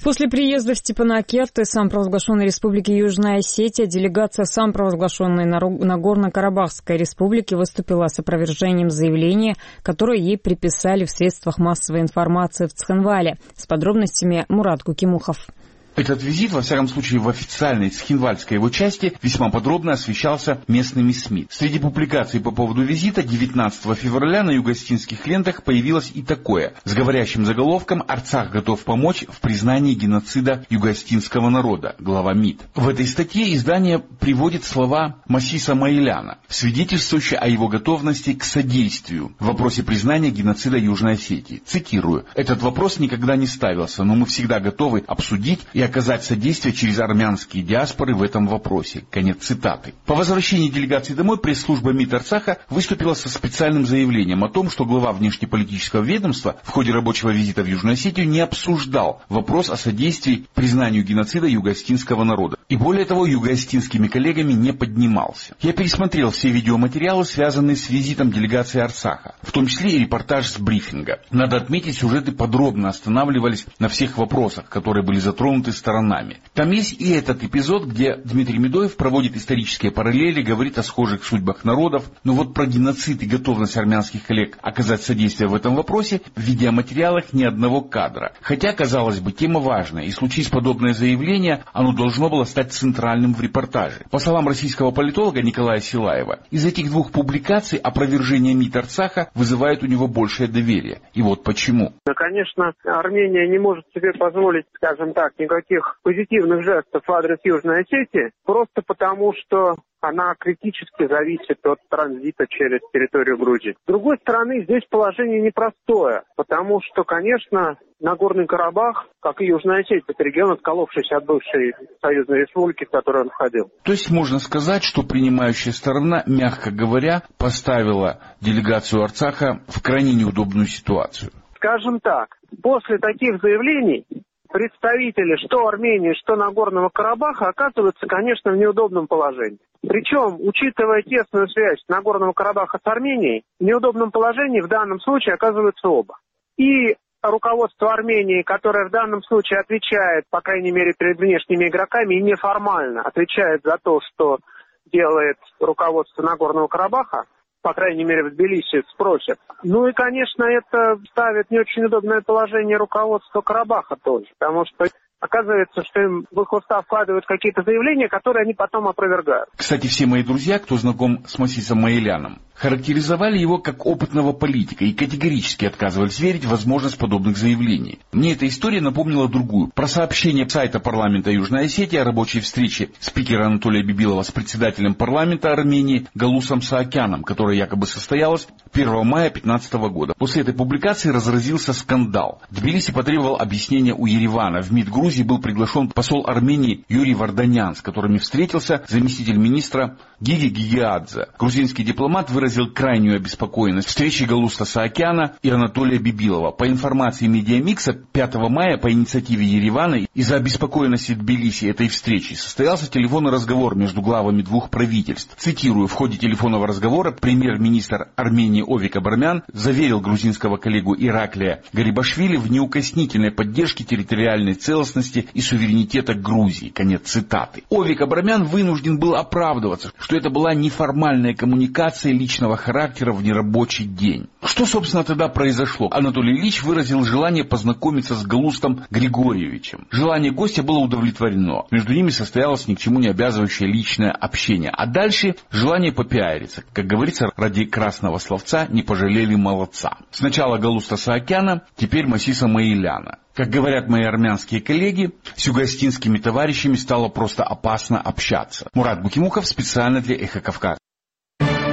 После приезда в Степанакерт из самопровозглашенной республики Южная Осетия делегация самопровозглашенной Нагорно-Карабахской республики выступила с опровержением заявления, которое ей приписали в средствах массовой информации в Цхинвале. С подробностями Мурат Кукимухов. Этот визит, во всяком случае в официальной цхинвальской его части, весьма подробно освещался местными СМИ. Среди публикаций по поводу визита 19 февраля на юго-осетинских лентах появилось и такое, с говорящим заголовком «Арцах готов помочь в признании геноцида юго-осетинского народа», глава МИД. В этой статье издание приводит слова Масиса Маиляна, свидетельствующие о его готовности к содействию в вопросе признания геноцида Южной Осетии. Цитирую: «Этот вопрос никогда не ставился, но мы всегда готовы обсудить и оказать содействие через армянские диаспоры в этом вопросе». Конец цитаты. По возвращении делегации домой пресс-служба МИД Арцаха выступила со специальным заявлением о том, что глава внешнеполитического ведомства в ходе рабочего визита в Южную Осетию не обсуждал вопрос о содействии признанию геноцида юго-осетинского народа. И более того, юго-осетинскими коллегами не поднимался. Я пересмотрел все видеоматериалы, связанные с визитом делегации Арцаха, в том числе и репортаж с брифинга. Надо отметить, сюжеты подробно останавливались на всех вопросах, которые были затронуты сторонами. Там есть и этот эпизод, где Дмитрий Медоев проводит исторические параллели, говорит о схожих судьбах народов, но вот про геноцид и готовность армянских коллег оказать содействие в этом вопросе в видеоматериалах ни одного кадра. Хотя, казалось бы, тема важная, и случись подобное заявление, оно должно было стать центральным в репортаже. По словам российского политолога Николая Силаева, из этих двух публикаций опровержение МИД Арцаха вызывает у него большее доверие. И вот почему. Конечно, Армения не может себе позволить, скажем так, никаких позитивных жестов в адрес Южной Осетии, просто потому, что она критически зависит от транзита через территорию Грузии. С другой стороны, здесь положение непростое, потому что, конечно, Нагорный Карабах, как и Южная Осетия, это регион, отколовшийся от бывшей союзной республики, в которую он входил. То есть можно сказать, что принимающая сторона, мягко говоря, поставила делегацию Арцаха в крайне неудобную ситуацию. Скажем так, после таких заявлений представители что Армении, что Нагорного Карабаха оказываются, конечно, в неудобном положении. Причем, учитывая тесную связь Нагорного Карабаха с Арменией, в неудобном положении в данном случае оказываются оба. И руководство Армении, которое в данном случае отвечает, по крайней мере, перед внешними игроками, и неформально отвечает за то, что делает руководство Нагорного Карабаха, по крайней мере, в Тбилиси спросят. Ну и, конечно, это ставит в не очень удобное положение руководство Карабаха тоже, потому что оказывается, что им в их устав вкладывают какие-то заявления, которые они потом опровергают. Кстати, все мои друзья, кто знаком с Масисом Маиляном, характеризовали его как опытного политика и категорически отказывались верить в возможность подобных заявлений. Мне эта история напомнила другую. Про сообщение сайта парламента Южной Осетии о рабочей встрече спикера Анатолия Бибилова с председателем парламента Армении Галусом Саакяном, которая якобы состоялась 1 мая 2015 года. После этой публикации разразился скандал. Тбилиси потребовал объяснения у Еревана. В МИД Грузии был приглашен посол Армении Юрий Варданян, с которыми встретился заместитель министра Гиги Гигиадзе. Грузинский дипломат выразил крайнюю обеспокоенность встречи Галуса Саакяна и Анатолия Бибилова. По информации Медиамикса, 5 мая по инициативе Еревана из-за обеспокоенности Тбилиси этой встречи состоялся телефонный разговор между главами двух правительств. Цитирую: в ходе телефонного разговора премьер-министр Армении Овик Абрамян заверил грузинского коллегу Ираклия Гарибашвили в неукоснительной поддержке территориальной целостности и суверенитета Грузии. Конец цитаты. Овик Абрамян вынужден был оправдываться, что это была неформальная коммуникация личного характера в нерабочий день. Что, собственно, тогда произошло? Анатолий Ильич выразил желание познакомиться с Галустом Григорьевичем. Желание гостя было удовлетворено. Между ними состоялось ни к чему не обязывающее личное общение. А дальше желание попиариться. Как говорится, ради красного словца не пожалели молодца. Сначала Галуста Саакяна, теперь Масиса Маиляна. Как говорят мои армянские коллеги, с юго-осетинскими товарищами стало просто опасно общаться. Мурат Кукимухов специально для Эхо Кавказа.